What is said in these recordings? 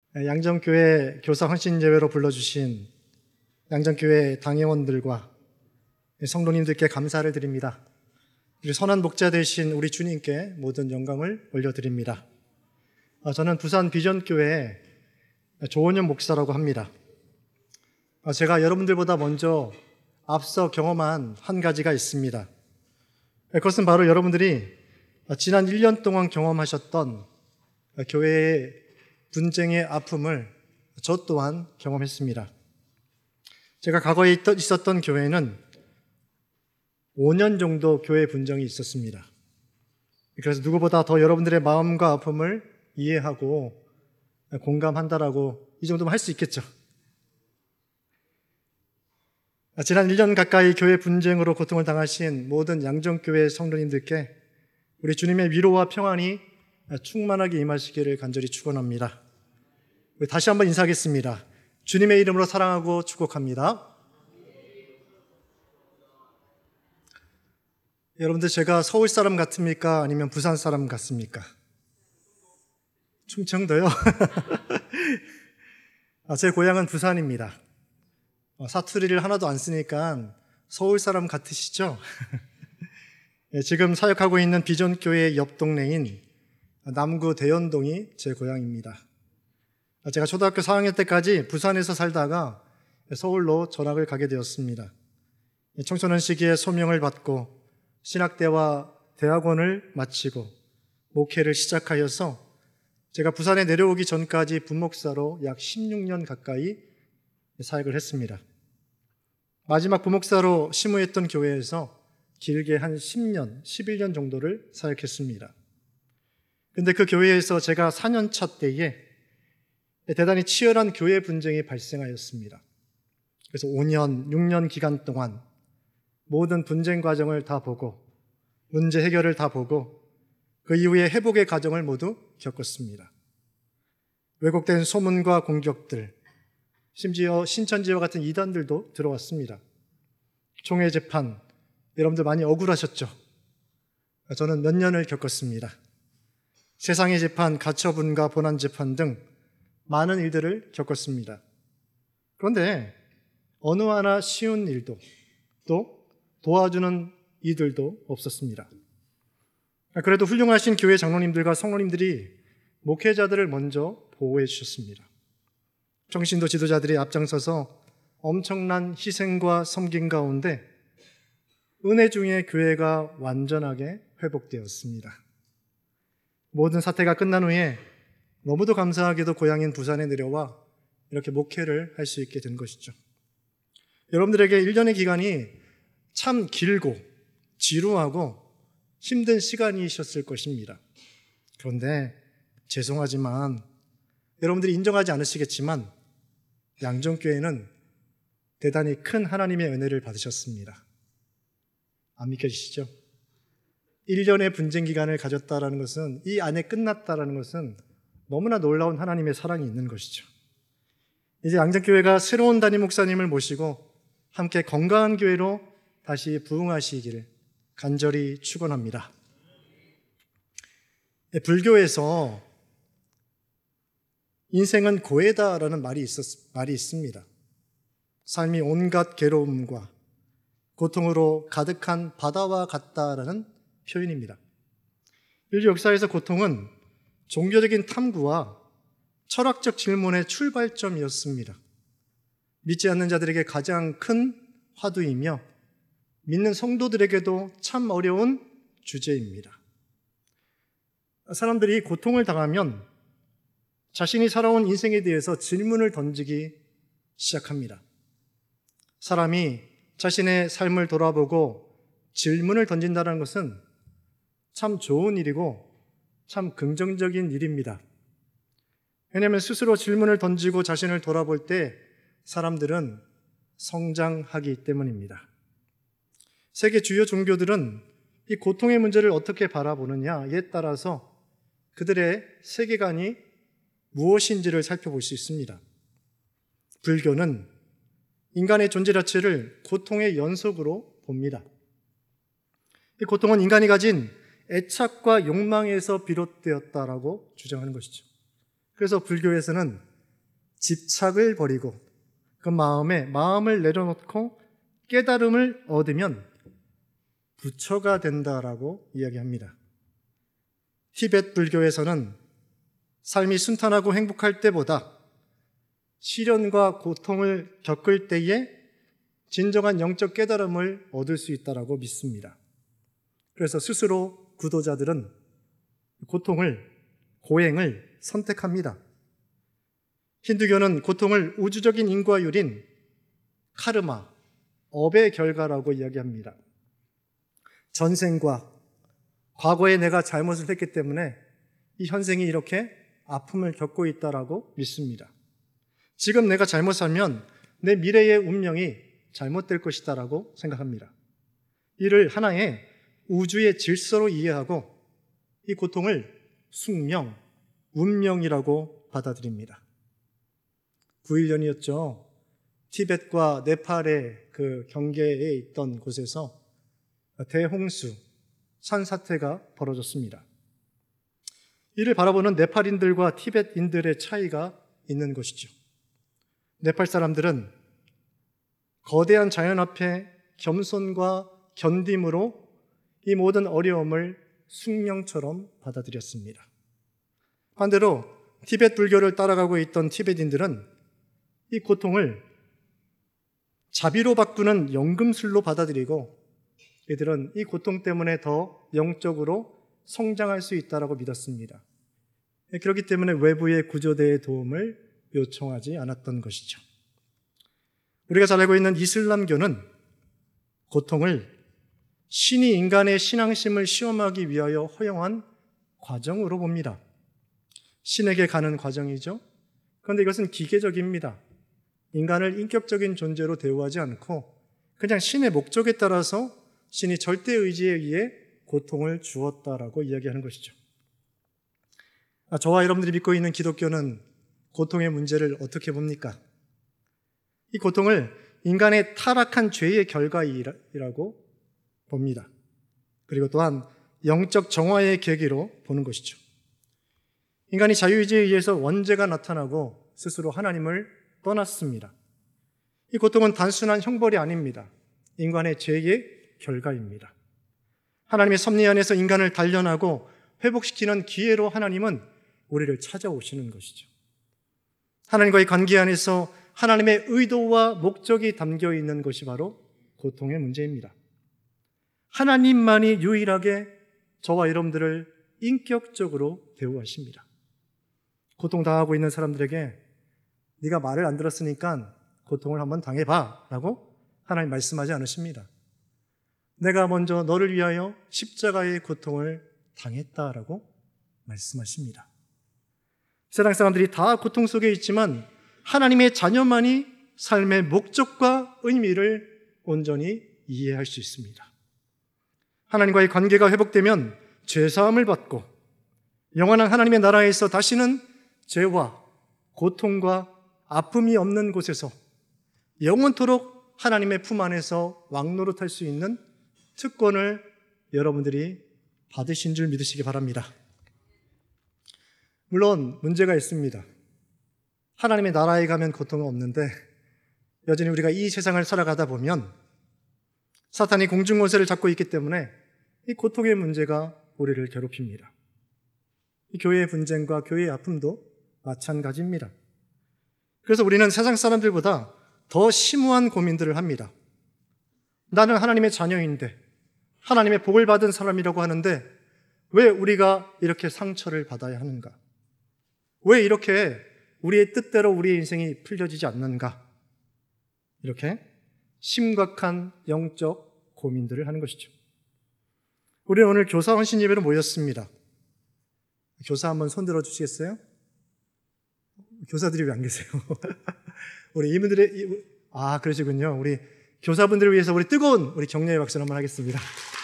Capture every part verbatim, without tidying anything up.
양정교회 교사 헌신예배로 불러주신 양정교회 당회원들과 성도님들께 감사를 드립니다. 그리고 선한 목자 되신 우리 주님께 모든 영광을 올려드립니다. 저는 부산 비전교회 조원현 목사라고 합니다. 제가 여러분들보다 먼저 앞서 경험한 한 가지가 있습니다. 그것은 바로 여러분들이 지난 일 년 동안 경험하셨던 교회의 분쟁의 아픔을 저 또한 경험했습니다. 제가 과거에 있었던 교회는 오 년 정도 교회 분쟁이 있었습니다. 그래서 누구보다 더 여러분들의 마음과 아픔을 이해하고 공감한다라고 이 정도면 할 수 있겠죠. 지난 일 년 가까이 교회 분쟁으로 고통을 당하신 모든 양정교회 성도님들께 우리 주님의 위로와 평안이 충만하게 임하시기를 간절히 축원합니다. 다시 한번 인사하겠습니다. 주님의 이름으로 사랑하고 축복합니다. 여러분들, 제가 서울 사람 같습니까? 아니면 부산 사람 같습니까? 충청도요? 제 고향은 부산입니다. 사투리를 하나도 안 쓰니까 서울 사람 같으시죠? 지금 사역하고 있는 비전교회 옆 동네인 남구 대연동이 제 고향입니다. 제가 초등학교 사 학년 때까지 부산에서 살다가 서울로 전학을 가게 되었습니다. 청소년 시기에 소명을 받고 신학대와 대학원을 마치고 목회를 시작하여서 제가 부산에 내려오기 전까지 부목사로 약 십육 년 가까이 사역을 했습니다. 마지막 부목사로 심우했던 교회에서 길게 한 십 년, 십일 년 정도를 사역했습니다. 근데 그 교회에서 제가 사 년 차 때에 대단히 치열한 교회 분쟁이 발생하였습니다. 그래서 오 년, 육 년 기간 동안 모든 분쟁 과정을 다 보고 문제 해결을 다 보고 그 이후에 회복의 과정을 모두 겪었습니다. 왜곡된 소문과 공격들, 심지어 신천지와 같은 이단들도 들어왔습니다. 총회 재판, 여러분들 많이 억울하셨죠? 저는 몇 년을 겪었습니다. 세상의 재판, 가처분과 본안 재판 등 많은 일들을 겪었습니다. 그런데 어느 하나 쉬운 일도 또 도와주는 이들도 없었습니다. 그래도 훌륭하신 교회 장로님들과 성로님들이 목회자들을 먼저 보호해 주셨습니다. 정신도 지도자들이 앞장서서 엄청난 희생과 섬김 가운데 은혜 중에 교회가 완전하게 회복되었습니다. 모든 사태가 끝난 후에 너무도 감사하게도 고향인 부산에 내려와 이렇게 목회를 할 수 있게 된 것이죠. 여러분들에게 일 년의 기간이 참 길고 지루하고 힘든 시간이셨을 것입니다. 그런데 죄송하지만 여러분들이 인정하지 않으시겠지만 양정교회는 대단히 큰 하나님의 은혜를 받으셨습니다. 안 믿겨지시죠? 일 년의 분쟁 기간을 가졌다라는 것은, 이 안에 끝났다라는 것은 너무나 놀라운 하나님의 사랑이 있는 것이죠. 이제 양정교회가 새로운 담임 목사님을 모시고 함께 건강한 교회로 다시 부흥하시기를 간절히 축원합니다. 불교에서 인생은 고해다라는 말이 있었, 말이 있습니다. 삶이 온갖 괴로움과 고통으로 가득한 바다와 같다라는 표현입니다. 인류 역사에서 고통은 종교적인 탐구와 철학적 질문의 출발점이었습니다. 믿지 않는 자들에게 가장 큰 화두이며 믿는 성도들에게도 참 어려운 주제입니다. 사람들이 고통을 당하면 자신이 살아온 인생에 대해서 질문을 던지기 시작합니다. 사람이 자신의 삶을 돌아보고 질문을 던진다는 것은 참 좋은 일이고 참 긍정적인 일입니다. 왜냐하면 스스로 질문을 던지고 자신을 돌아볼 때 사람들은 성장하기 때문입니다. 세계 주요 종교들은 이 고통의 문제를 어떻게 바라보느냐에 따라서 그들의 세계관이 무엇인지를 살펴볼 수 있습니다. 불교는 인간의 존재 자체를 고통의 연속으로 봅니다. 이 고통은 인간이 가진 애착과 욕망에서 비롯되었다라고 주장하는 것이죠. 그래서 불교에서는 집착을 버리고 그 마음에 마음을 내려놓고 깨달음을 얻으면 부처가 된다라고 이야기합니다. 티베트 불교에서는 삶이 순탄하고 행복할 때보다 시련과 고통을 겪을 때에 진정한 영적 깨달음을 얻을 수 있다라고 믿습니다. 그래서 스스로 구도자들은 고통을, 고행을 선택합니다. 힌두교는 고통을 우주적인 인과율인 카르마, 업의 결과라고 이야기합니다. 전생과 과거에 내가 잘못을 했기 때문에 이 현생이 이렇게 아픔을 겪고 있다라고 믿습니다. 지금 내가 잘못 살면 내 미래의 운명이 잘못될 것이다라고 생각합니다. 이를 하나의 우주의 질서로 이해하고 이 고통을 숙명, 운명이라고 받아들입니다. 구일 전이었죠. 티벳과 네팔의 그 경계에 있던 곳에서 대홍수, 산사태가 벌어졌습니다. 이를 바라보는 네팔인들과 티벳인들의 차이가 있는 것이죠. 네팔 사람들은 거대한 자연 앞에 겸손과 견딤으로 이 모든 어려움을 숙명처럼 받아들였습니다. 반대로 티벳 불교를 따라가고 있던 티벳인들은 이 고통을 자비로 바꾸는 연금술로 받아들이고 이들은 이 고통 때문에 더 영적으로 성장할 수 있다고 믿었습니다. 그렇기 때문에 외부의 구조대의 도움을 요청하지 않았던 것이죠. 우리가 잘 알고 있는 이슬람교는 고통을 신이 인간의 신앙심을 시험하기 위하여 허용한 과정으로 봅니다. 신에게 가는 과정이죠. 그런데 이것은 기계적입니다. 인간을 인격적인 존재로 대우하지 않고 그냥 신의 목적에 따라서 신이 절대 의지에 의해 고통을 주었다라고 이야기하는 것이죠. 저와 여러분들이 믿고 있는 기독교는 고통의 문제를 어떻게 봅니까? 이 고통을 인간의 타락한 죄의 결과이라고 봅니다. 그리고 또한 영적 정화의 계기로 보는 것이죠. 인간이 자유의지에 의해서 원죄가 나타나고 스스로 하나님을 떠났습니다. 이 고통은 단순한 형벌이 아닙니다. 인간의 죄의 결과입니다. 하나님의 섭리 안에서 인간을 단련하고 회복시키는 기회로 하나님은 우리를 찾아오시는 것이죠. 하나님과의 관계 안에서 하나님의 의도와 목적이 담겨 있는 것이 바로 고통의 문제입니다. 하나님만이 유일하게 저와 여러분들을 인격적으로 대우하십니다. 고통당하고 있는 사람들에게 네가 말을 안 들었으니까 고통을 한번 당해봐 라고 하나님 말씀하지 않으십니다. 내가 먼저 너를 위하여 십자가의 고통을 당했다라고 말씀하십니다. 세상 사람들이 다 고통 속에 있지만 하나님의 자녀만이 삶의 목적과 의미를 온전히 이해할 수 있습니다. 하나님과의 관계가 회복되면 죄사함을 받고 영원한 하나님의 나라에서 다시는 죄와 고통과 아픔이 없는 곳에서 영원토록 하나님의 품 안에서 왕노릇할 수 있는 특권을 여러분들이 받으신 줄 믿으시기 바랍니다. 물론 문제가 있습니다. 하나님의 나라에 가면 고통은 없는데 여전히 우리가 이 세상을 살아가다 보면 사탄이 공중권세를 잡고 있기 때문에 이 고통의 문제가 우리를 괴롭힙니다. 이 교회의 분쟁과 교회의 아픔도 마찬가지입니다. 그래서 우리는 세상 사람들보다 더 심오한 고민들을 합니다. 나는 하나님의 자녀인데 하나님의 복을 받은 사람이라고 하는데 왜 우리가 이렇게 상처를 받아야 하는가? 왜 이렇게 우리의 뜻대로 우리의 인생이 풀려지지 않는가? 이렇게 심각한 영적 고민들을 하는 것이죠. 우리는 오늘 교사 헌신 예배로 모였습니다. 교사 한번 손 들어 주시겠어요? 교사들이 왜 안 계세요? 우리 이분들의, 아, 그러시군요. 우리 교사분들을 위해서 우리 뜨거운 우리 격려의 박수를 한번 하겠습니다.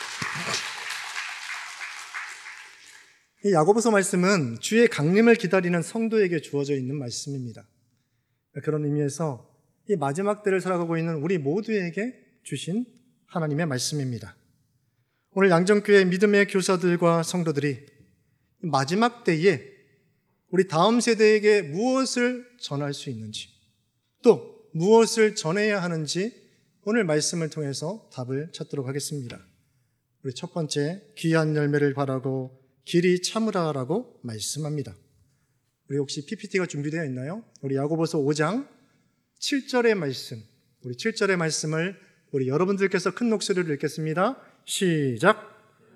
이 야고보서 말씀은 주의 강림을 기다리는 성도에게 주어져 있는 말씀입니다. 그런 의미에서 이 마지막 때를 살아가고 있는 우리 모두에게 주신 하나님의 말씀입니다. 오늘 양정교회 믿음의 교사들과 성도들이 마지막 때에 우리 다음 세대에게 무엇을 전할 수 있는지, 또 무엇을 전해야 하는지 오늘 말씀을 통해서 답을 찾도록 하겠습니다. 우리 첫 번째, 귀한 열매를 바라고 길이 참으라라고 말씀합니다. 우리 혹시 피피티가 준비되어 있나요? 우리 야고보서 오 장 칠 절의 말씀, 우리 칠 절의 말씀을 우리 여러분들께서 큰 목소리로 읽겠습니다. 시작!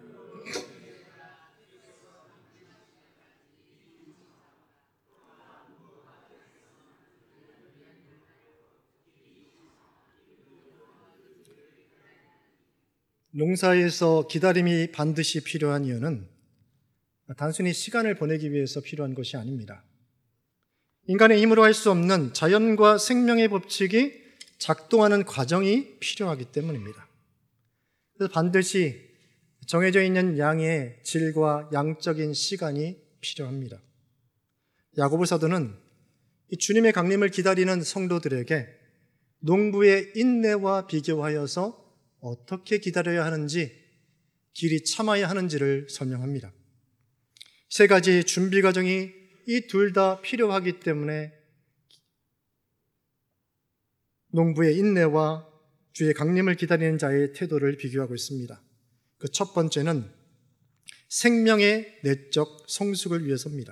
농사에서 기다림이 반드시 필요한 이유는 단순히 시간을 보내기 위해서 필요한 것이 아닙니다. 인간의 힘으로 할 수 없는 자연과 생명의 법칙이 작동하는 과정이 필요하기 때문입니다. 그래서 반드시 정해져 있는 양의 질과 양적인 시간이 필요합니다. 야고보 사도는 이 주님의 강림을 기다리는 성도들에게 농부의 인내와 비교하여서 어떻게 기다려야 하는지, 길이 참아야 하는지를 설명합니다. 세 가지 준비 과정이 이 둘 다 필요하기 때문에 농부의 인내와 주의 강림을 기다리는 자의 태도를 비교하고 있습니다. 그 첫 번째는 생명의 내적 성숙을 위해서입니다.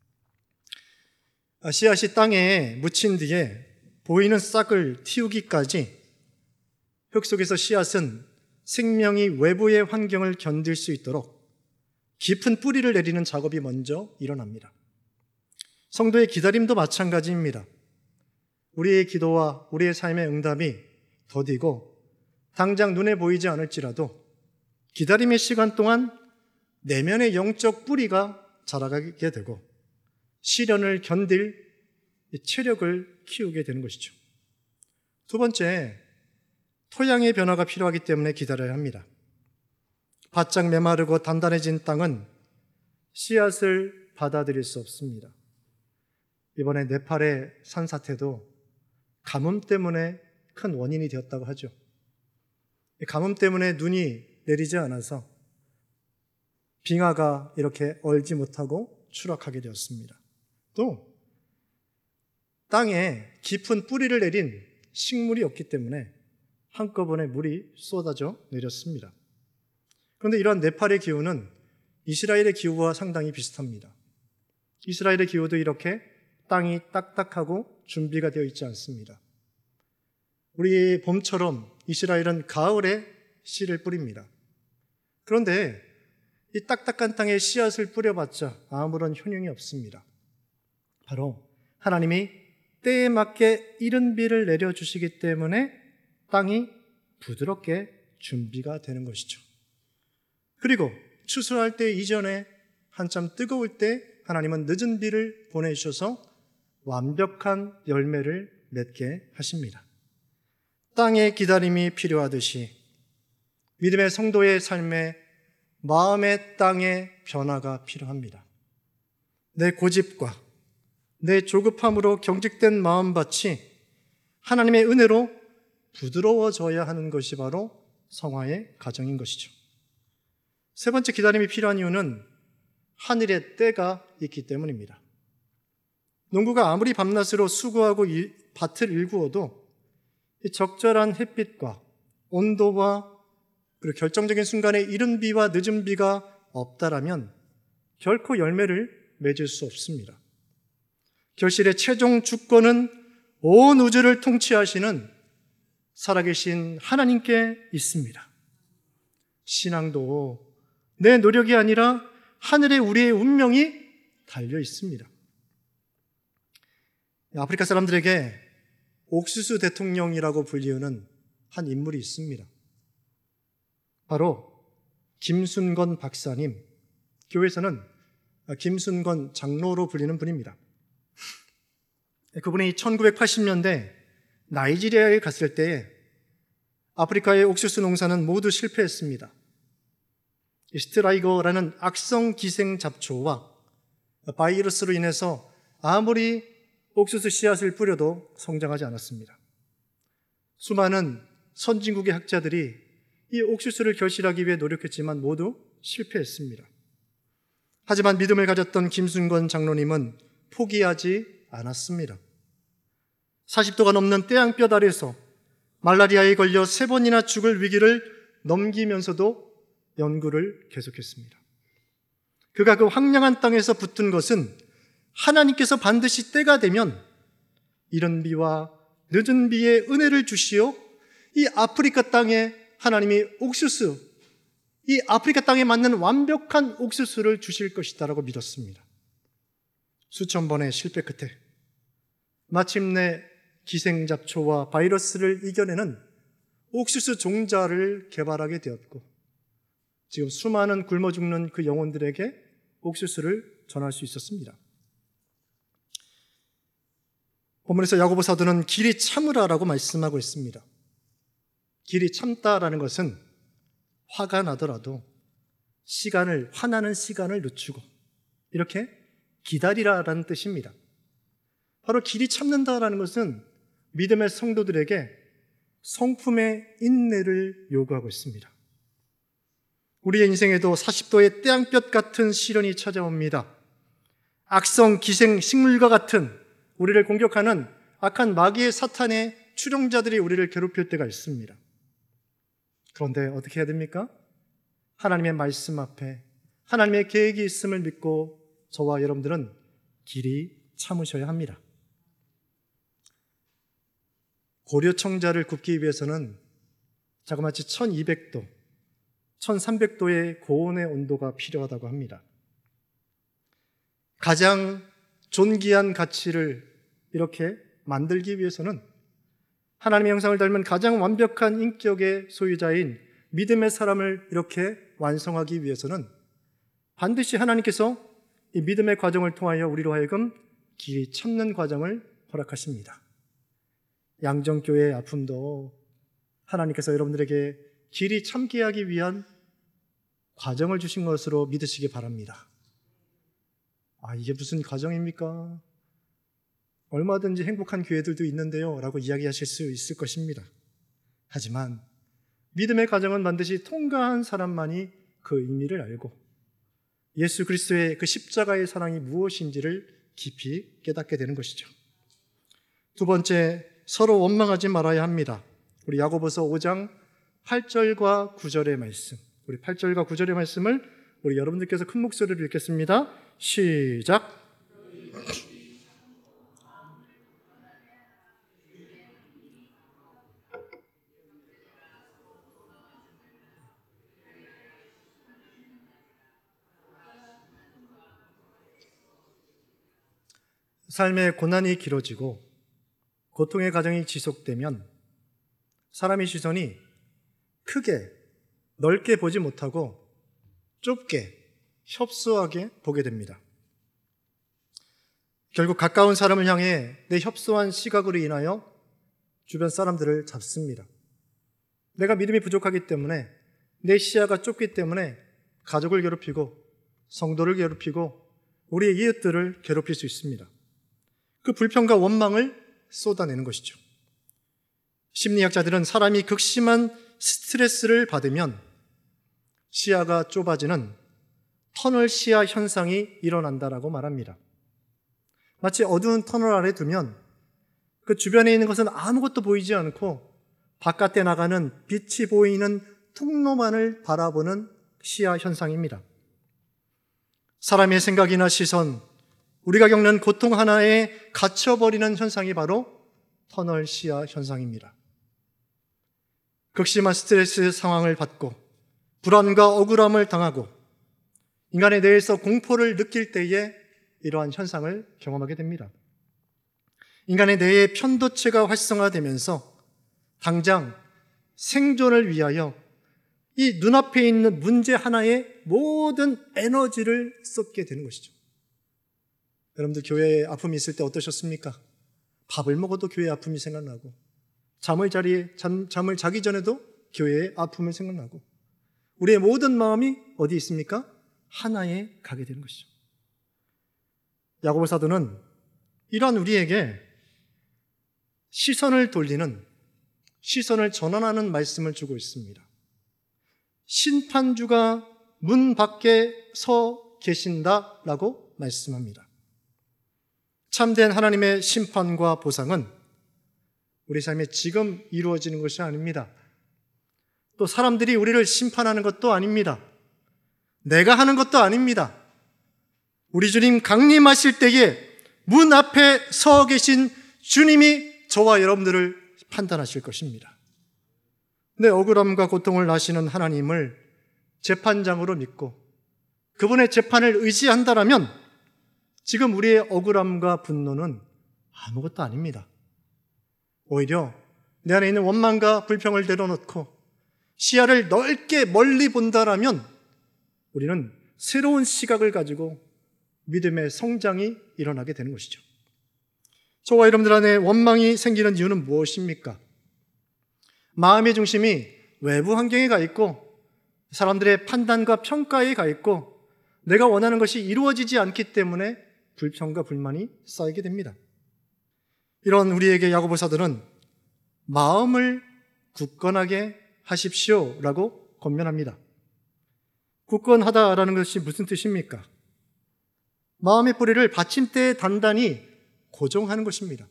씨앗이 땅에 묻힌 뒤에 보이는 싹을 틔우기까지 흙 속에서 씨앗은 생명이 외부의 환경을 견딜 수 있도록 깊은 뿌리를 내리는 작업이 먼저 일어납니다. 성도의 기다림도 마찬가지입니다. 우리의 기도와 우리의 삶의 응답이 더디고 당장 눈에 보이지 않을지라도 기다림의 시간 동안 내면의 영적 뿌리가 자라가게 되고 시련을 견딜 체력을 키우게 되는 것이죠. 두 번째, 토양의 변화가 필요하기 때문에 기다려야 합니다. 바짝 메마르고 단단해진 땅은 씨앗을 받아들일 수 없습니다. 이번에 네팔의 산사태도 가뭄 때문에 큰 원인이 되었다고 하죠. 가뭄 때문에 눈이 내리지 않아서 빙하가 이렇게 얼지 못하고 추락하게 되었습니다. 또 땅에 깊은 뿌리를 내린 식물이 없기 때문에 한꺼번에 물이 쏟아져 내렸습니다. 그런데 이러한 네팔의 기후는 이스라엘의 기후와 상당히 비슷합니다. 이스라엘의 기후도 이렇게 땅이 딱딱하고 준비가 되어 있지 않습니다. 우리 봄처럼 이스라엘은 가을에 씨를 뿌립니다. 그런데 이 딱딱한 땅에 씨앗을 뿌려봤자 아무런 효능이 없습니다. 바로 하나님이 때에 맞게 이른 비를 내려주시기 때문에 땅이 부드럽게 준비가 되는 것이죠. 그리고 추수할 때 이전에 한참 뜨거울 때 하나님은 늦은 비를 보내주셔서 완벽한 열매를 맺게 하십니다. 땅의 기다림이 필요하듯이 믿음의 성도의 삶에 마음의 땅의 변화가 필요합니다. 내 고집과 내 조급함으로 경직된 마음밭이 하나님의 은혜로 부드러워져야 하는 것이 바로 성화의 과정인 것이죠. 세 번째 기다림이 필요한 이유는 하늘의 때가 있기 때문입니다. 농부가 아무리 밤낮으로 수고하고 일, 밭을 일구어도 적절한 햇빛과 온도와 그리고 결정적인 순간에 이른 비와 늦은 비가 없다라면 결코 열매를 맺을 수 없습니다. 결실의 최종 주권은 온 우주를 통치하시는 살아계신 하나님께 있습니다. 신앙도 내 노력이 아니라 하늘에 우리의 운명이 달려 있습니다. 아프리카 사람들에게 옥수수 대통령이라고 불리우는 한 인물이 있습니다. 바로 김순건 박사님, 교회에서는 김순건 장로로 불리는 분입니다. 그분이 천구백팔십 년대 나이지리아에 갔을 때에 아프리카의 옥수수 농사는 모두 실패했습니다. 스트라이거라는 악성 기생 잡초와 바이러스로 인해서 아무리 옥수수 씨앗을 뿌려도 성장하지 않았습니다. 수많은 선진국의 학자들이 이 옥수수를 결실하기 위해 노력했지만 모두 실패했습니다. 하지만 믿음을 가졌던 김순건 장로님은 포기하지 않았습니다. 사십 도가 넘는 태양볕 아래서 말라리아에 걸려 세 번이나 죽을 위기를 넘기면서도 연구를 계속했습니다. 그가 그 황량한 땅에서 붙은 것은 하나님께서 반드시 때가 되면 이른 비와 늦은 비의 은혜를 주시어 이 아프리카 땅에 하나님이 옥수수, 이 아프리카 땅에 맞는 완벽한 옥수수를 주실 것이다라고 믿었습니다. 수천 번의 실패 끝에 마침내 기생잡초와 바이러스를 이겨내는 옥수수 종자를 개발하게 되었고, 지금 수많은 굶어 죽는 그 영혼들에게 옥수수를 전할 수 있었습니다. 본문에서 야고보 사도는 길이 참으라라고 말씀하고 있습니다. 길이 참다라는 것은 화가 나더라도 시간을, 화나는 시간을 늦추고 이렇게 기다리라라는 뜻입니다. 바로 길이 참는다라는 것은 믿음의 성도들에게 성품의 인내를 요구하고 있습니다. 우리의 인생에도 사십 도의 태양볕 같은 시련이 찾아옵니다. 악성 기생 식물과 같은 우리를 공격하는 악한 마귀의 사탄의 추종자들이 우리를 괴롭힐 때가 있습니다. 그런데 어떻게 해야 됩니까? 하나님의 말씀 앞에 하나님의 계획이 있음을 믿고 저와 여러분들은 길이 참으셔야 합니다. 고려청자를 굽기 위해서는 자그마치 천이백 도, 천삼백 도의 고온의 온도가 필요하다고 합니다. 가장 존귀한 가치를 이렇게 만들기 위해서는 하나님의 형상을 닮은 가장 완벽한 인격의 소유자인 믿음의 사람을 이렇게 완성하기 위해서는 반드시 하나님께서 이 믿음의 과정을 통하여 우리로 하여금 길이 참는 과정을 허락하십니다. 양정교회의 아픔도 하나님께서 여러분들에게 길이 참게 하기 위한 과정을 주신 것으로 믿으시기 바랍니다. 아, 이게 무슨 과정입니까? 얼마든지 행복한 교회들도 있는데요 라고 이야기하실 수 있을 것입니다. 하지만 믿음의 과정은 반드시 통과한 사람만이 그 의미를 알고 예수 그리스도의 그 십자가의 사랑이 무엇인지를 깊이 깨닫게 되는 것이죠. 두 번째, 서로 원망하지 말아야 합니다. 우리 야고보서 오 장 팔 절과 구 절의 말씀, 우리 팔 절과 구 절의 말씀을 우리 여러분들께서 큰 목소리로 읽겠습니다. 시작. 삶의 고난이 길어지고 고통의 과정이 지속되면 사람의 시선이 크게, 넓게 보지 못하고 좁게, 협소하게 보게 됩니다. 결국 가까운 사람을 향해 내 협소한 시각으로 인하여 주변 사람들을 잡습니다. 내가 믿음이 부족하기 때문에, 내 시야가 좁기 때문에 가족을 괴롭히고 성도를 괴롭히고 우리의 이웃들을 괴롭힐 수 있습니다. 그 불평과 원망을 쏟아내는 것이죠. 심리학자들은 사람이 극심한 스트레스를 받으면 시야가 좁아지는 터널 시야 현상이 일어난다라고 말합니다. 마치 어두운 터널 아래 두면 그 주변에 있는 것은 아무것도 보이지 않고 바깥에 나가는 빛이 보이는 통로만을 바라보는 시야 현상입니다. 사람의 생각이나 시선, 우리가 겪는 고통 하나에 갇혀버리는 현상이 바로 터널 시야 현상입니다. 극심한 스트레스 상황을 받고 불안과 억울함을 당하고 인간의 뇌에서 공포를 느낄 때에 이러한 현상을 경험하게 됩니다. 인간의 뇌의 편도체가 활성화되면서 당장 생존을 위하여 이 눈앞에 있는 문제 하나에 모든 에너지를 쏟게 되는 것이죠. 여러분들 교회에 아픔이 있을 때 어떠셨습니까? 밥을 먹어도 교회의 아픔이 생각나고 잠을 자리에 잠, 잠을 자기 전에도 교회의 아픔이 생각나고 우리의 모든 마음이 어디 있습니까? 하나에 가게 되는 것이죠. 야고보 사도는 이러한 우리에게 시선을 돌리는, 시선을 전환하는 말씀을 주고 있습니다. 심판주가 문 밖에 서 계신다라고 말씀합니다. 참된 하나님의 심판과 보상은 우리 삶에 지금 이루어지는 것이 아닙니다. 또 사람들이 우리를 심판하는 것도 아닙니다. 내가 하는 것도 아닙니다. 우리 주님 강림하실 때에 문 앞에 서 계신 주님이 저와 여러분들을 판단하실 것입니다. 내 억울함과 고통을 아시는 하나님을 재판장으로 믿고 그분의 재판을 의지한다라면 지금 우리의 억울함과 분노는 아무것도 아닙니다. 오히려 내 안에 있는 원망과 불평을 내려놓고 시야를 넓게 멀리 본다라면 우리는 새로운 시각을 가지고 믿음의 성장이 일어나게 되는 것이죠. 저와 여러분들 안에 원망이 생기는 이유는 무엇입니까? 마음의 중심이 외부 환경에 가 있고 사람들의 판단과 평가에 가 있고 내가 원하는 것이 이루어지지 않기 때문에 불평과 불만이 쌓이게 됩니다. 이런 우리에게 야고보서들은 마음을 굳건하게 하십시오라고 권면합니다. 굳건하다라는 것이 무슨 뜻입니까? 마음의 뿌리를 받침대에 단단히 고정하는 것입니다.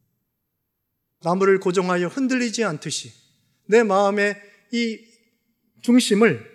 나무를 고정하여 흔들리지 않듯이 내 마음의 이 중심을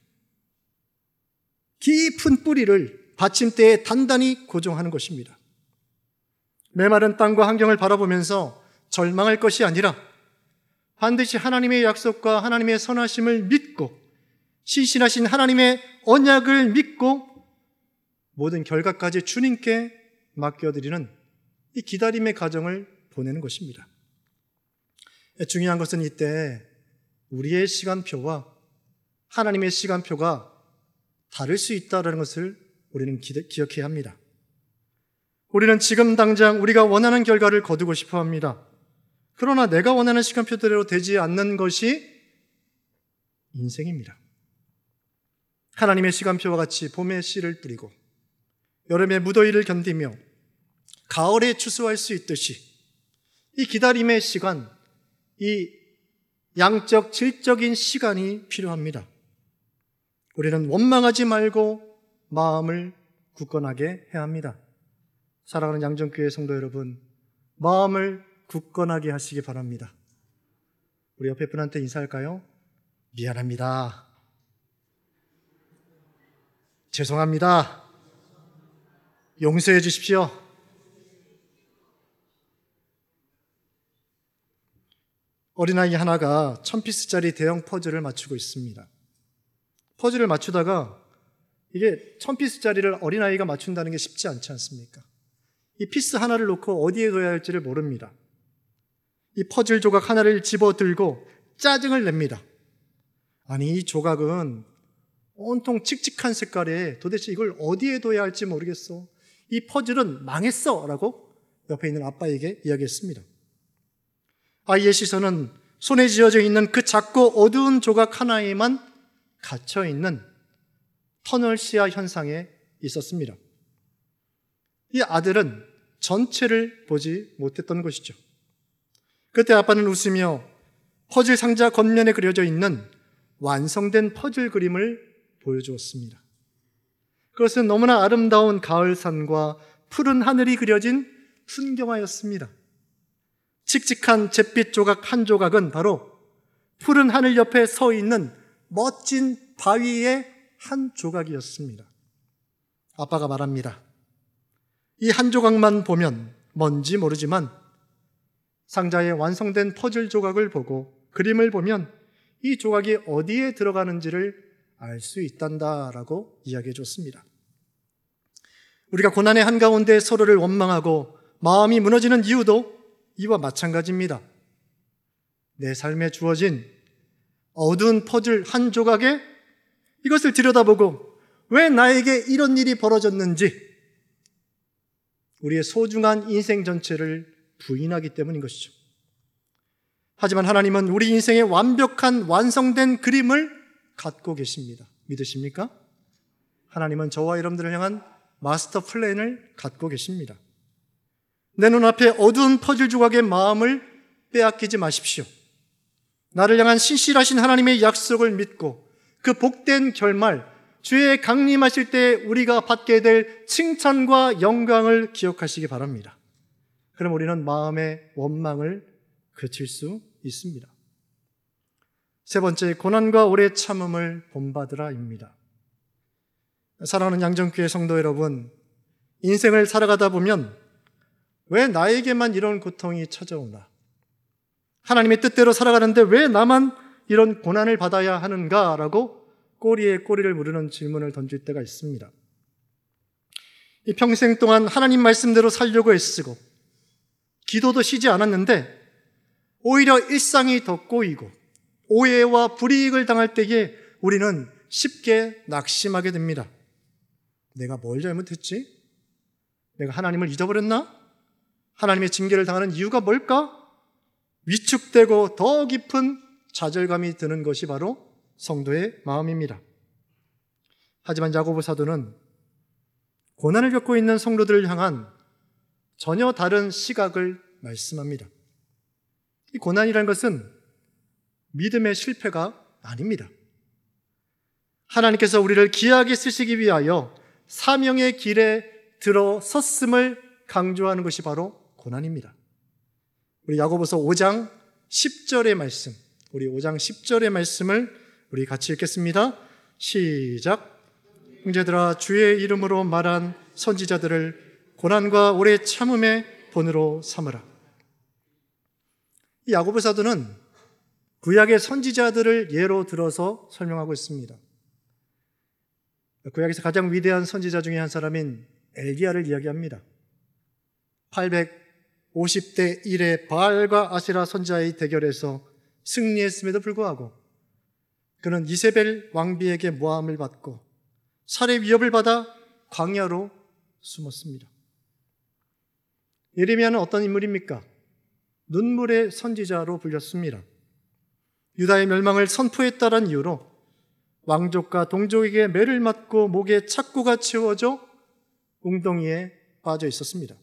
깊은 뿌리를 받침대에 단단히 고정하는 것입니다. 메마른 땅과 환경을 바라보면서 절망할 것이 아니라 반드시 하나님의 약속과 하나님의 선하심을 믿고 신실하신 하나님의 언약을 믿고 모든 결과까지 주님께 맡겨드리는 이 기다림의 과정을 보내는 것입니다. 중요한 것은 이때 우리의 시간표와 하나님의 시간표가 다를 수 있다는 것을 우리는 기억해야 합니다. 우리는 지금 당장 우리가 원하는 결과를 거두고 싶어 합니다. 그러나 내가 원하는 시간표대로 되지 않는 것이 인생입니다. 하나님의 시간표와 같이 봄에 씨를 뿌리고 여름에 무더위를 견디며 가을에 추수할 수 있듯이 이 기다림의 시간, 이 양적, 질적인 시간이 필요합니다. 우리는 원망하지 말고 마음을 굳건하게 해야 합니다. 사랑하는 양정교회 성도 여러분, 마음을 굳건하게 하시기 바랍니다. 우리 옆에 분한테 인사할까요? 미안합니다. 죄송합니다. 용서해 주십시오. 어린아이 하나가 천 피스짜리 대형 퍼즐을 맞추고 있습니다. 퍼즐을 맞추다가 이게 천 피스짜리를 어린아이가 맞춘다는 게 쉽지 않지 않습니까? 이 피스 하나를 놓고 어디에 둬야 할지를 모릅니다. 이 퍼즐 조각 하나를 집어들고 짜증을 냅니다. 아니, 이 조각은 온통 칙칙한 색깔에 도대체 이걸 어디에 둬야 할지 모르겠어. 이 퍼즐은 망했어 라고 옆에 있는 아빠에게 이야기했습니다. 아이의 시선은 손에 쥐어져 있는 그 작고 어두운 조각 하나에만 갇혀있는 터널 시야 현상에 있었습니다. 이 아들은 전체를 보지 못했던 것이죠. 그때 아빠는 웃으며 퍼즐 상자 겉면에 그려져 있는 완성된 퍼즐 그림을 보여주었습니다. 그것은 너무나 아름다운 가을산과 푸른 하늘이 그려진 풍경화였습니다. 칙칙한 잿빛 조각 한 조각은 바로 푸른 하늘 옆에 서 있는 멋진 바위의 한 조각이었습니다. 아빠가 말합니다. 이 한 조각만 보면 뭔지 모르지만 상자에 완성된 퍼즐 조각을 보고 그림을 보면 이 조각이 어디에 들어가는지를 알 수 있단다라고 이야기해 줬습니다. 우리가 고난의 한가운데 서로를 원망하고 마음이 무너지는 이유도 이와 마찬가지입니다. 내 삶에 주어진 어두운 퍼즐 한 조각에 이것을 들여다보고 왜 나에게 이런 일이 벌어졌는지 우리의 소중한 인생 전체를 부인하기 때문인 것이죠. 하지만 하나님은 우리 인생의 완벽한 완성된 그림을 갖고 계십니다. 믿으십니까? 하나님은 저와 여러분들을 향한 마스터 플랜을 갖고 계십니다. 내 눈앞에 어두운 퍼즐 조각의 마음을 빼앗기지 마십시오. 나를 향한 신실하신 하나님의 약속을 믿고 그 복된 결말, 주의 강림하실 때 우리가 받게 될 칭찬과 영광을 기억하시기 바랍니다. 그럼 우리는 마음의 원망을 그칠 수 있습니다. 세 번째, 고난과 오래 참음을 본받으라입니다. 사랑하는 양정교회 성도 여러분, 인생을 살아가다 보면 왜 나에게만 이런 고통이 찾아오나? 하나님의 뜻대로 살아가는데 왜 나만 이런 고난을 받아야 하는가라고 꼬리에 꼬리를 무르는 질문을 던질 때가 있습니다. 이 평생 동안 하나님 말씀대로 살려고 애쓰고 기도도 쉬지 않았는데 오히려 일상이 더 꼬이고 오해와 불이익을 당할 때에 우리는 쉽게 낙심하게 됩니다. 내가 뭘 잘못했지? 내가 하나님을 잊어버렸나? 하나님의 징계를 당하는 이유가 뭘까? 위축되고 더 깊은 좌절감이 드는 것이 바로 성도의 마음입니다. 하지만 야고보 사도는 고난을 겪고 있는 성도들을 향한 전혀 다른 시각을 말씀합니다. 이 고난이라는 것은 믿음의 실패가 아닙니다. 하나님께서 우리를 귀하게 쓰시기 위하여 사명의 길에 들어섰음을 강조하는 것이 바로 고난입니다. 우리 야고보서 오 장 십 절의 말씀, 우리 오 장 십 절의 말씀을 우리 같이 읽겠습니다. 시작. 형제들아, 주의 이름으로 말한 선지자들을 고난과 오래 참음의 본으로 삼으라. 이 야고보 사도는 구약의 선지자들을 예로 들어서 설명하고 있습니다. 구약에서 가장 위대한 선지자 중에 한 사람인 엘리야를 이야기합니다. 팔백오십 대 일의 바알과 아세라 선지자의 대결에서 승리했음에도 불구하고 그는 이세벨 왕비에게 모함을 받고 살해 위협을 받아 광야로 숨었습니다. 예레미야는 어떤 인물입니까? 눈물의 선지자로 불렸습니다. 유다의 멸망을 선포했다는 이유로 왕족과 동족에게 매를 맞고 목에 착고가 채워져 웅덩이에 빠져 있었습니다.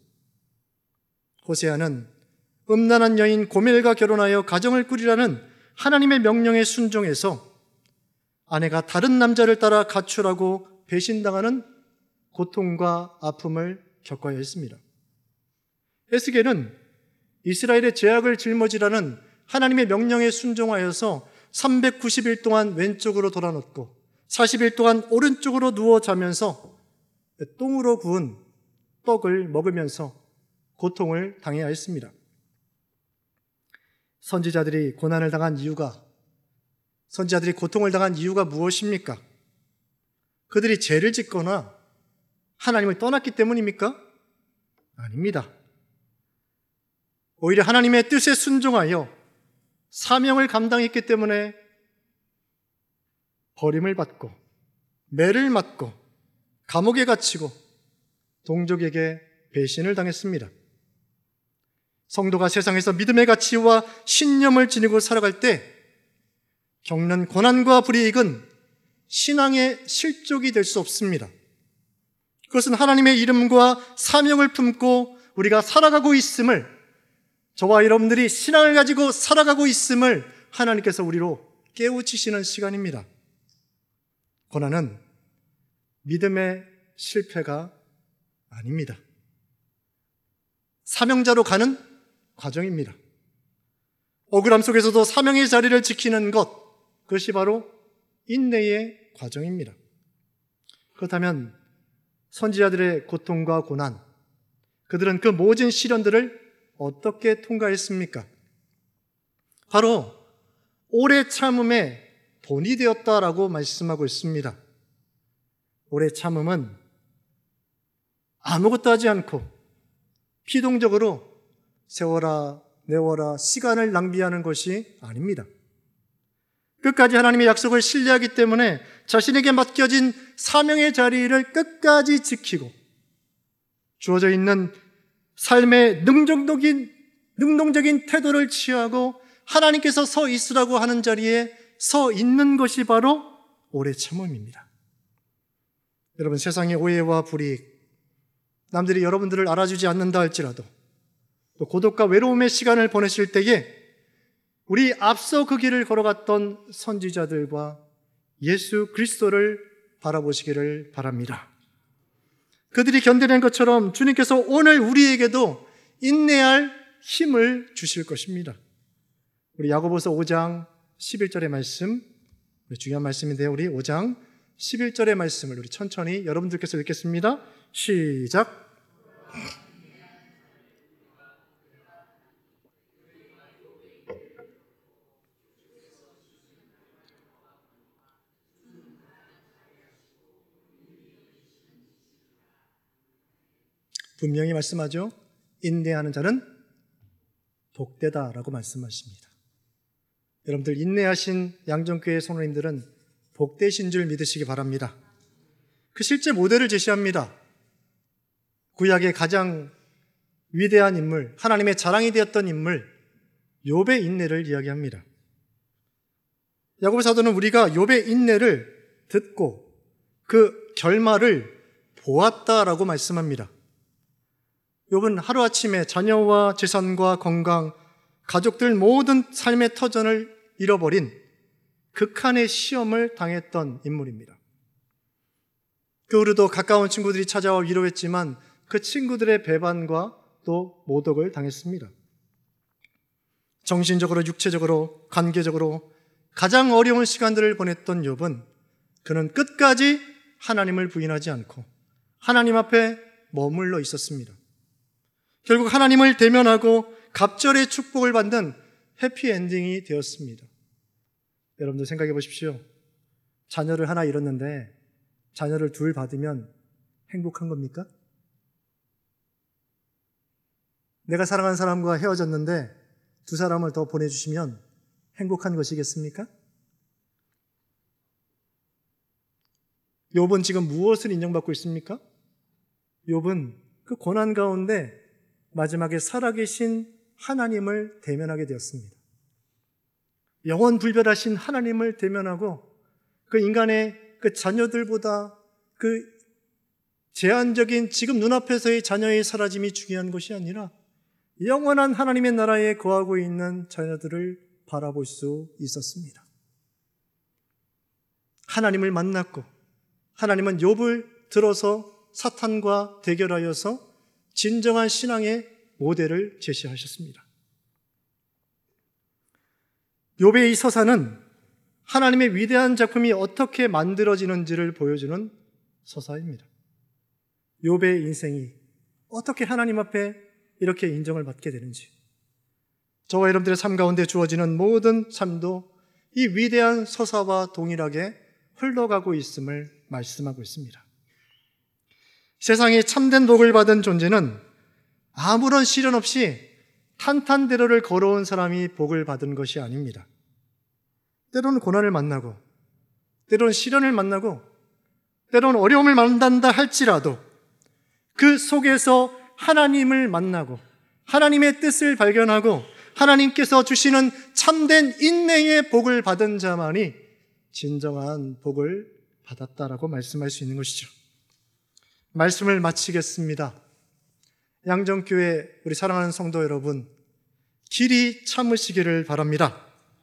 호세아는 음란한 여인 고멜과 결혼하여 가정을 꾸리라는 하나님의 명령에 순종해서 아내가 다른 남자를 따라 가출하고 배신당하는 고통과 아픔을 겪어야 했습니다. 에스겔은 이스라엘의 죄악을 짊어지라는 하나님의 명령에 순종하여서 삼백구십 일 동안 왼쪽으로 돌아눕고 사십 일 동안 오른쪽으로 누워 자면서 똥으로 구운 떡을 먹으면서 고통을 당해야 했습니다. 선지자들이 고난을 당한 이유가 선지자들이 고통을 당한 이유가 무엇입니까? 그들이 죄를 짓거나 하나님을 떠났기 때문입니까? 아닙니다. 오히려 하나님의 뜻에 순종하여 사명을 감당했기 때문에 버림을 받고 매를 맞고 감옥에 갇히고 동족에게 배신을 당했습니다. 성도가 세상에서 믿음의 가치와 신념을 지니고 살아갈 때 겪는 고난과 불이익은 신앙의 실족이 될 수 없습니다. 그것은 하나님의 이름과 사명을 품고 우리가 살아가고 있음을, 저와 여러분들이 신앙을 가지고 살아가고 있음을 하나님께서 우리로 깨우치시는 시간입니다. 고난은 믿음의 실패가 아닙니다. 사명자로 가는 과정입니다. 억울함 속에서도 사명의 자리를 지키는 것, 그것이 바로 인내의 과정입니다. 그렇다면 선지자들의 고통과 고난, 그들은 그 모진 시련들을 어떻게 통과했습니까? 바로 오래 참음의 본이 되었다라고 말씀하고 있습니다. 오래 참음은 아무것도 하지 않고 피동적으로 세워라, 내워라, 시간을 낭비하는 것이 아닙니다. 끝까지 하나님의 약속을 신뢰하기 때문에 자신에게 맡겨진 사명의 자리를 끝까지 지키고 주어져 있는 삶의 능동적인, 능동적인 태도를 취하고 하나님께서 서 있으라고 하는 자리에 서 있는 것이 바로 오래 참음입니다. 여러분, 세상의 오해와 불이익, 남들이 여러분들을 알아주지 않는다 할지라도 또 고독과 외로움의 시간을 보내실 때에 우리 앞서 그 길을 걸어갔던 선지자들과 예수 그리스도를 바라보시기를 바랍니다. 그들이 견뎌낸 것처럼 주님께서 오늘 우리에게도 인내할 힘을 주실 것입니다. 우리 야고보서 오 장 십일 절의 말씀, 중요한 말씀인데요. 우리 오 장 십일 절의 말씀을 우리 천천히 여러분들께서 읽겠습니다. 시작. 분명히 말씀하죠. 인내하는 자는 복되다라고 말씀하십니다. 여러분들 인내하신 양정교회 성도님들은 복되신 줄 믿으시기 바랍니다. 그 실제 모델을 제시합니다. 구약의 가장 위대한 인물, 하나님의 자랑이 되었던 인물 욥의 인내를 이야기합니다. 야고보 사도는 우리가 욥의 인내를 듣고 그 결말을 보았다라고 말씀합니다. 욥은 하루아침에 자녀와 재산과 건강, 가족들 모든 삶의 터전을 잃어버린 극한의 시험을 당했던 인물입니다. 그 후로도 가까운 친구들이 찾아와 위로했지만 그 친구들의 배반과 또 모독을 당했습니다. 정신적으로, 육체적으로, 관계적으로 가장 어려운 시간들을 보냈던 욥은 그는 끝까지 하나님을 부인하지 않고 하나님 앞에 머물러 있었습니다. 결국 하나님을 대면하고 갑절의 축복을 받는 해피엔딩이 되었습니다. 여러분들 생각해 보십시오. 자녀를 하나 잃었는데 자녀를 둘 받으면 행복한 겁니까? 내가 사랑하는 사람과 헤어졌는데 두 사람을 더 보내주시면 행복한 것이겠습니까? 욥은 지금 무엇을 인정받고 있습니까? 욥은 그 고난 가운데 마지막에 살아계신 하나님을 대면하게 되었습니다. 영원 불변하신 하나님을 대면하고 그 인간의 그 자녀들보다 그 제한적인 지금 눈앞에서의 자녀의 사라짐이 중요한 것이 아니라 영원한 하나님의 나라에 거하고 있는 자녀들을 바라볼 수 있었습니다. 하나님을 만났고 하나님은 욥을 들어서 사탄과 대결하여서 진정한 신앙의 모델을 제시하셨습니다. 욥의 이 서사는 하나님의 위대한 작품이 어떻게 만들어지는지를 보여주는 서사입니다. 욥의 인생이 어떻게 하나님 앞에 이렇게 인정을 받게 되는지, 저와 여러분들의 삶 가운데 주어지는 모든 삶도 이 위대한 서사와 동일하게 흘러가고 있음을 말씀하고 있습니다. 세상에 참된 복을 받은 존재는 아무런 시련 없이 탄탄대로를 걸어온 사람이 복을 받은 것이 아닙니다. 때로는 고난을 만나고, 때로는 시련을 만나고, 때로는 어려움을 만난다 할지라도 그 속에서 하나님을 만나고 하나님의 뜻을 발견하고 하나님께서 주시는 참된 인내의 복을 받은 자만이 진정한 복을 받았다라고 말씀할 수 있는 것이죠. 말씀을 마치겠습니다. 양정교회 우리 사랑하는 성도 여러분, 길이 참으시기를 바랍니다.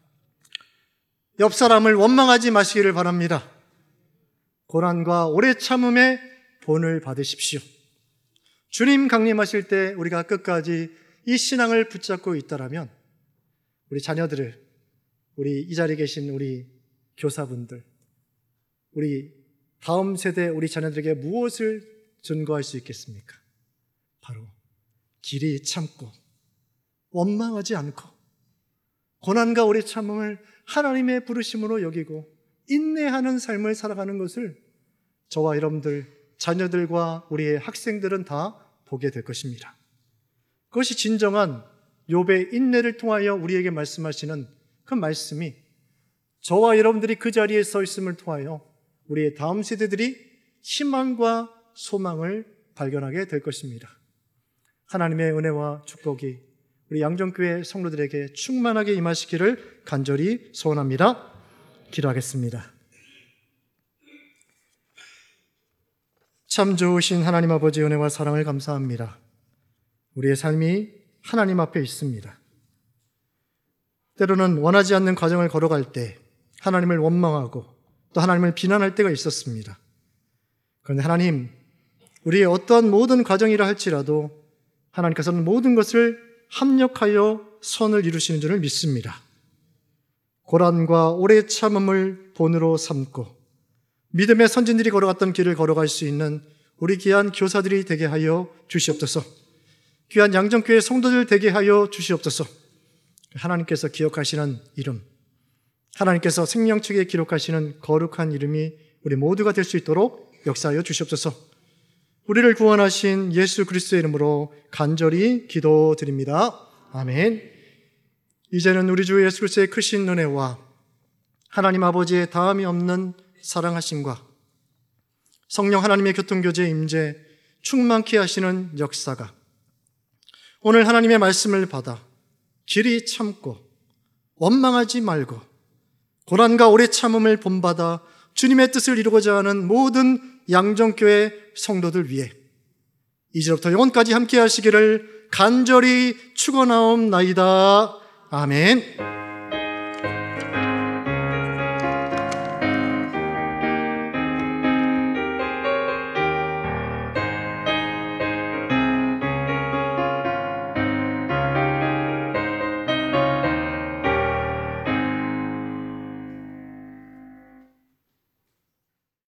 옆 사람을 원망하지 마시기를 바랍니다. 고난과 오래 참음의 본을 받으십시오. 주님 강림하실 때 우리가 끝까지 이 신앙을 붙잡고 있다라면 우리 자녀들을, 우리 이 자리에 계신 우리 교사분들, 우리 다음 세대 우리 자녀들에게 무엇을 증거할 수 있겠습니까? 바로 길이 참고 원망하지 않고 고난과 오래 참음을 하나님의 부르심으로 여기고 인내하는 삶을 살아가는 것을 저와 여러분들, 자녀들과 우리의 학생들은 다 보게 될 것입니다. 그것이 진정한 욥의 인내를 통하여 우리에게 말씀하시는 그 말씀이 저와 여러분들이 그 자리에 서 있음을 통하여 우리의 다음 세대들이 희망과 소망을 발견하게 될 것입니다. 하나님의 은혜와 축복이 우리 양정교회 성도들에게 충만하게 임하시기를 간절히 소원합니다. 기도하겠습니다. 참 좋으신 하나님 아버지 은혜와 사랑을 감사합니다. 우리의 삶이 하나님 앞에 있습니다. 때로는 원하지 않는 과정을 걸어갈 때 하나님을 원망하고 또 하나님을 비난할 때가 있었습니다. 그런데 하나님, 우리의 어떤 모든 과정이라 할지라도 하나님께서는 모든 것을 합력하여 선을 이루시는 줄을 믿습니다. 고난과 오래 참음을 본으로 삼고 믿음의 선진들이 걸어갔던 길을 걸어갈 수 있는 우리 귀한 교사들이 되게 하여 주시옵소서. 귀한 양정교회 성도들 되게 하여 주시옵소서. 하나님께서 기억하시는 이름, 하나님께서 생명책에 기록하시는 거룩한 이름이 우리 모두가 될 수 있도록 역사하여 주시옵소서. 우리를 구원하신 예수 그리스도의 이름으로 간절히 기도드립니다. 아멘. 이제는 우리 주 예수 그리스도의 크신 은혜와 하나님 아버지의 다함이 없는 사랑하심과 성령 하나님의 교통교제 임재 충만케 하시는 역사가 오늘 하나님의 말씀을 받아 길이 참고 원망하지 말고 고난과 오래 참음을 본받아 주님의 뜻을 이루고자 하는 모든 양정교회 성도들 위해 이제부터 영원까지 함께 하시기를 간절히 축원하옵나이다. 아멘.